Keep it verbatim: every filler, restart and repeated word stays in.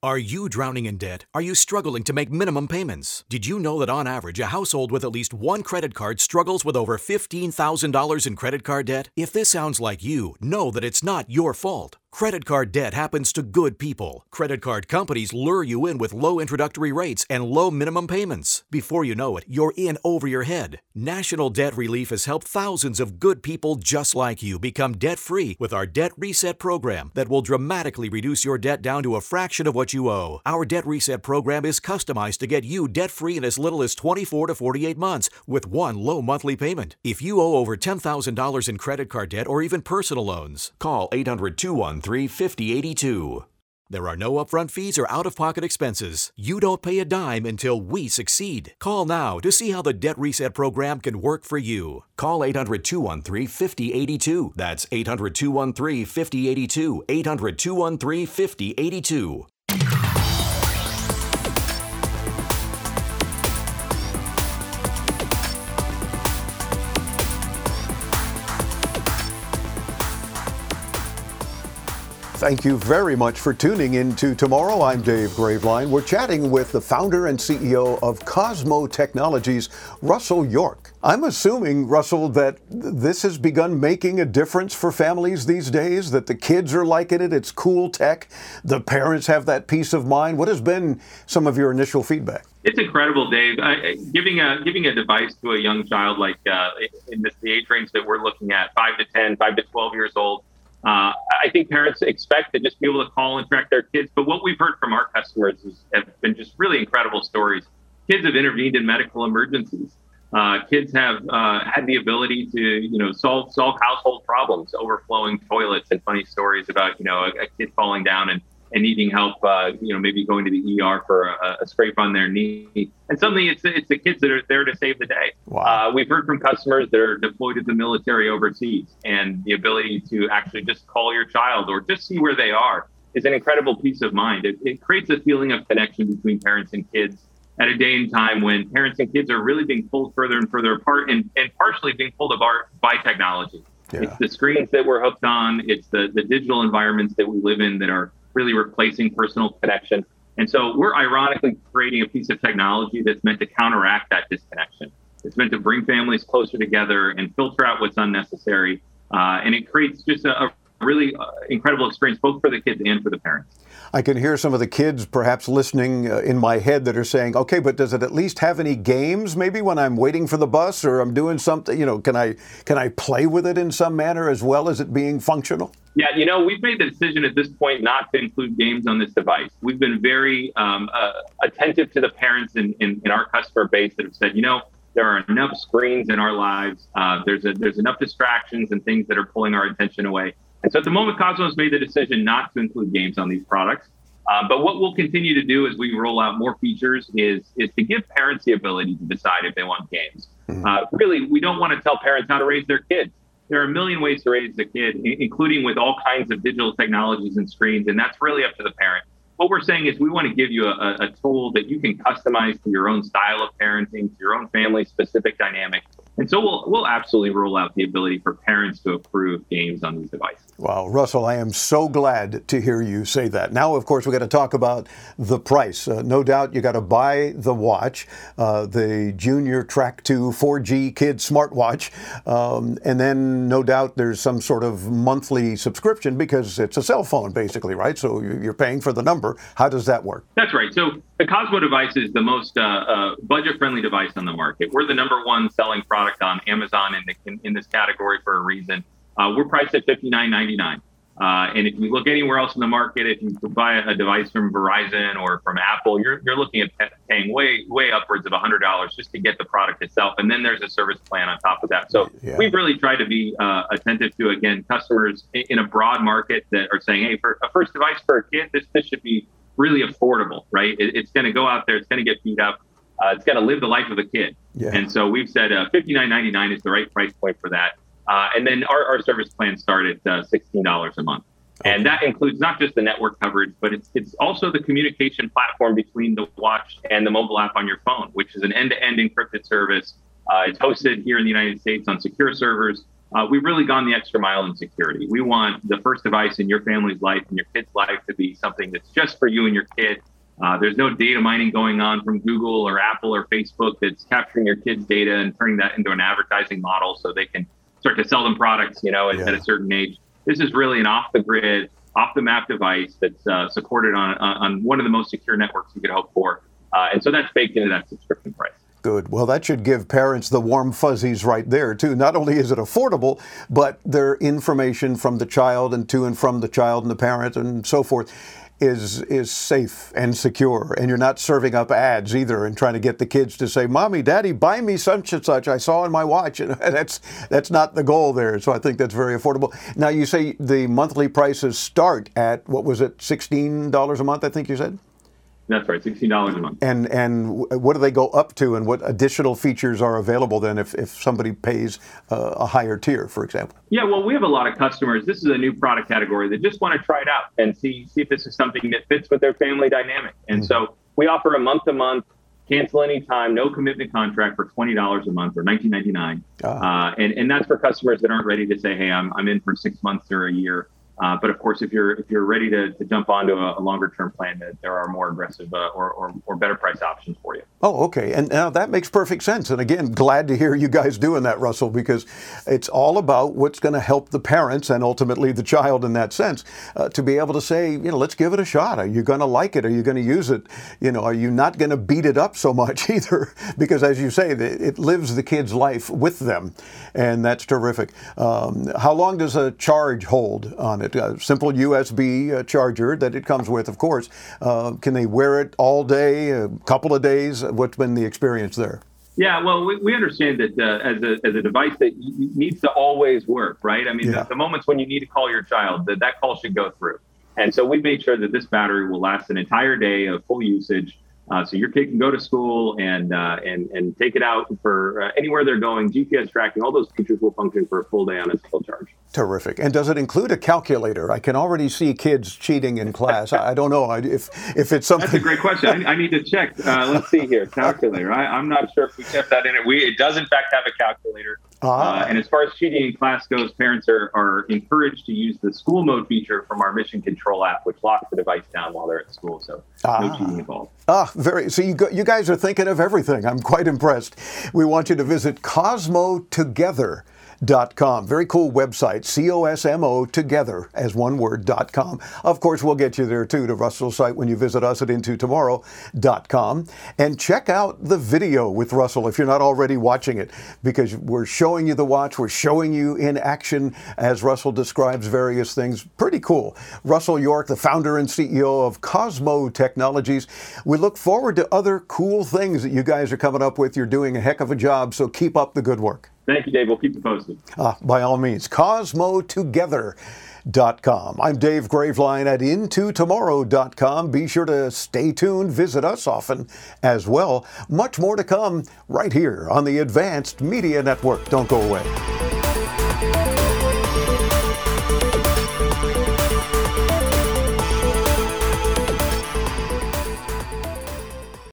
Are you drowning in debt? Are you struggling to make minimum payments? Did you know that on average, a household with at least one credit card struggles with over fifteen thousand dollars in credit card debt? If this sounds like you, know that it's not your fault. Credit card debt happens to good people. Credit card companies lure you in with low introductory rates and low minimum payments. Before you know it, you're in over your head. National Debt Relief has helped thousands of good people just like you become debt-free with our Debt Reset program that will dramatically reduce your debt down to a fraction of what you owe. Our Debt Reset program is customized to get you debt-free in as little as twenty-four to forty-eight months with one low monthly payment. If you owe over ten thousand dollars in credit card debt or even personal loans, call eight hundred, two one three, five oh eight two. There are no upfront fees or out-of-pocket expenses. You don't pay a dime until we succeed. Call now to see how the Debt Reset program can work for you. Call eight hundred, two one three, five oh eight two. That's eight hundred, two one three, five oh eight two. eight hundred, two one three, five oh eight two. Thank you very much for tuning in to Tomorrow. I'm Dave Graveline. We're chatting with the founder and C E O of Cosmo Technologies, Russell York. I'm assuming, Russell, that this has begun making a difference for families these days, that the kids are liking it, it's cool tech, the parents have that peace of mind. What has been some of your initial feedback? It's incredible, Dave. I, giving a giving a device to a young child, like uh, in this, the age range that we're looking at, five to ten, five to twelve years old, Uh, I think parents expect to just be able to call and track their kids. But what we've heard from our customers is, have been just really incredible stories. Kids have intervened in medical emergencies. Uh, kids have uh, had the ability to, you know, solve solve household problems, overflowing toilets, and funny stories about, you know, a, a kid falling down and, and needing help, uh, you know, maybe going to the E R for a, a scrape on their knee. And suddenly it's it's the kids that are there to save the day. Wow. Uh, we've heard from customers that are deployed to the military overseas, and the ability to actually just call your child or just see where they are is an incredible peace of mind. It, it creates a feeling of connection between parents and kids at a day and time when parents and kids are really being pulled further and further apart, and, and partially being pulled apart by technology. Yeah. It's the screens that we're hooked on. It's the, the digital environments that we live in that are really replacing personal connection. And so we're ironically creating a piece of technology that's meant to counteract that disconnection. It's meant to bring families closer together and filter out what's unnecessary. Uh, and it creates just a, a really uh, incredible experience, both for the kids and for the parents. I can hear some of the kids perhaps listening uh, in my head that are saying, okay, but does it at least have any games maybe when I'm waiting for the bus or I'm doing something, you know, can I can I play with it in some manner as well as it being functional? Yeah, you know, we've made the decision at this point not to include games on this device. We've been very um, uh, attentive to the parents in, in, in our customer base that have said, you know, there are enough screens in our lives. Uh, there's a, there's enough distractions and things that are pulling our attention away. And so at the moment, Cosmo's made the decision not to include games on these products. Uh, but what we'll continue to do as we roll out more features is, is to give parents the ability to decide if they want games. Mm-hmm. Uh, really, we don't want to tell parents how to raise their kids. There are a million ways to raise a kid, including with all kinds of digital technologies and screens, and that's really up to the parent. What we're saying is we want to give you a, a tool that you can customize to your own style of parenting, to your own family-specific dynamic. And so we'll we'll absolutely roll out the ability for parents to approve games on these devices. Wow, Russell, I am so glad to hear you say that. Now, of course, we got to talk about the price. Uh, no doubt you got to buy the watch, uh, the Junior Track two four G Kid smartwatch, um, and then no doubt there's some sort of monthly subscription because it's a cell phone, basically, right? So you're paying for the number. How does that work? That's right. So the Cosmo device is the most uh, uh, budget-friendly device on the market. We're the number one selling product on Amazon in, the, in, in this category for a reason. Uh, we're priced at fifty-nine ninety-nine. Uh, and if you look anywhere else in the market, if you buy a device from Verizon or from Apple, you're you're looking at paying way, way upwards of one hundred dollars just to get the product itself. And then there's a service plan on top of that. So yeah. We've really tried to be uh, attentive to, again, customers in a broad market that are saying, hey, for a first device for a kid, this, this should be really affordable, right? It, it's going to go out there. It's going to get beat up. Uh, it's going to live the life of a kid. Yeah. And so we've said uh, fifty-nine ninety-nine is the right price point for that. Uh, and then our, our service plans start at uh, sixteen dollars a month. Okay. And that includes not just the network coverage, but it's it's also the communication platform between the watch and the mobile app on your phone, which is an end-to-end encrypted service. Uh, it's hosted here in the United States on secure servers. uh, we've really gone the extra mile in security. We want the first device in your family's life and your kid's life to be something that's just for you and your kid. Uh, there's no data mining going on from Google or Apple or Facebook that's capturing your kid's data and turning that into an advertising model so they can start to sell them products, you know, at, yeah. at a certain age. This is really an off-the-grid, off-the-map device that's uh, supported on, on one of the most secure networks you could hope for. Uh, and so that's baked into that subscription price. Good. Well, that should give parents the warm fuzzies right there, too. Not only is it affordable, but their information from the child and to and from the child and the parent and so forth is is safe and secure. And you're not serving up ads either and trying to get the kids to say, Mommy, Daddy, buy me such and such. I saw in my watch. And that's that's not the goal there. So I think that's very affordable. Now, you say the monthly prices start at, what was it, sixteen dollars a month, I think you said? That's right, sixteen dollars a month. And and what do they go up to, and what additional features are available then if, if somebody pays uh, a higher tier, for example? Yeah, well, we have a lot of customers. This is a new product category that just want to try it out and see see if this is something that fits with their family dynamic. And mm-hmm. so we offer a month-to-month, cancel anytime, no commitment contract for twenty dollars a month or nineteen ninety-nine. Ah. Uh, and, and that's for customers that aren't ready to say, hey, I'm I'm in for six months or a year. Uh, but of course, if you're if you're ready to, to jump onto a, a longer term plan, that there are more aggressive uh, or, or or better price options for you. Oh, okay. And now that makes perfect sense. And again, glad to hear you guys doing that, Russell, because it's all about what's going to help the parents and ultimately the child in that sense uh, to be able to say, you know, let's give it a shot. Are you going to like it? Are you going to use it? You know, are you not going to beat it up so much either? Because as you say, it lives the kid's life with them, and that's terrific. Um, how long does a charge hold on it? A simple U S B uh, charger that it comes with, of course. Uh, can they wear it all day, a couple of days? What's been the experience there? Yeah, well, we, we understand that uh, as a as a device that needs to always work, right? I mean, yeah. the, the moments when you need to call your child, that that call should go through. And so we made sure that this battery will last an entire day of full usage. Uh, so your kid can go to school and uh, and and take it out for uh, anywhere they're going. G P S tracking, all those features will function for a full day on a single charge. Terrific. And does it include a calculator? I can already see kids cheating in class. I don't know if if it's something. That's a great question. I, I need to check. Uh, let's see here. Calculator. I, I'm not sure if we kept that in it. We it does in fact have a calculator. Ah. Uh, and as far as cheating in class goes, parents are, are encouraged to use the school mode feature from our Mission Control app, which locks the device down while they're at school. So ah. no cheating involved. Ah, very. So you go, you guys are thinking of everything. I'm quite impressed. We want you to visit Cosmo Together dot com. Very cool website, C O S M O together as one word dot com. Of course, we'll get you there too to Russell's site when you visit us at into tomorrow dot com. And check out the video with Russell if you're not already watching it, because we're showing you the watch, we're showing you in action as Russell describes various things. Pretty cool. Russell York, the founder and C E O of Cosmo Technologies. We look forward to other cool things that you guys are coming up with. You're doing a heck of a job, so keep up the good work. Thank you, Dave. We'll keep you posted. Ah, by all means, Cosmo Together dot com. I'm Dave Graveline at into tomorrow dot com. Be sure to stay tuned. Visit us often as well. Much more to come right here on the Advanced Media Network. Don't go away.